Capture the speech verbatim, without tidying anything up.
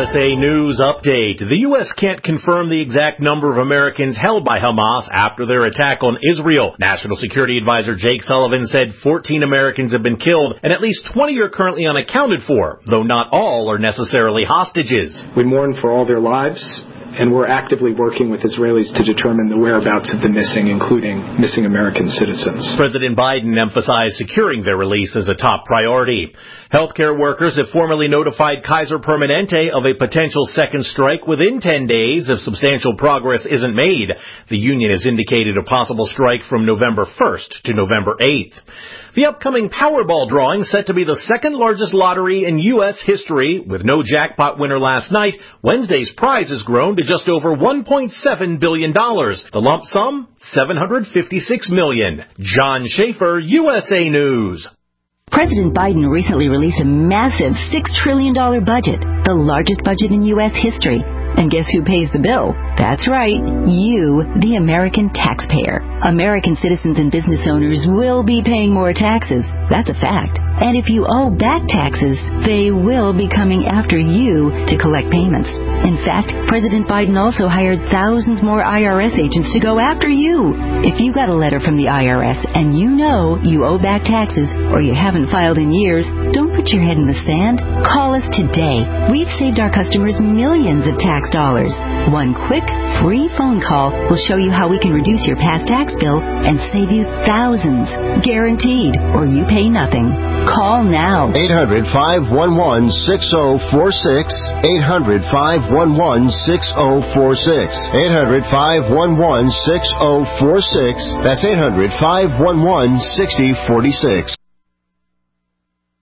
S A News Update. The U S can't confirm the exact number of Americans held by Hamas after their attack on Israel. National Security Advisor Jake Sullivan said fourteen Americans have been killed and at least twenty are currently unaccounted for, though not all are necessarily hostages. We mourn for all their lives, and we're actively working with Israelis to determine the whereabouts of the missing, including missing American citizens. President Biden emphasized securing their release as a top priority. Healthcare workers have formally notified Kaiser Permanente of a potential second strike within ten days if substantial progress isn't made. The union has indicated a possible strike from November first to November eighth. The upcoming Powerball drawing set to be the second largest lottery in U S history. With no jackpot winner last night, Wednesday's prize has grown to just over one point seven billion dollars. The lump sum, seven hundred fifty-six million dollars. John Schaefer, U S A News. President Biden recently released a massive six trillion dollars budget, the largest budget in U S history. And guess who pays the bill? That's right, you, the American taxpayer. American citizens and business owners will be paying more taxes. That's a fact. And if you owe back taxes, they will be coming after you to collect payments. In fact, President Biden also hired thousands more I R S agents to go after you. If you got a letter from the I R S and you know you owe back taxes or you haven't filed in years, don't put your head in the sand. Call us today. We've saved our customers millions of tax dollars. One quick, free phone call will show you how we can reduce your past tax bill and save you thousands. Guaranteed, or you pay nothing. Call now. eight hundred, five one one, six oh four six. eight hundred, five one one, six oh four six. eight hundred, five one one, six oh four six. That's eight hundred, five one one, six oh four six.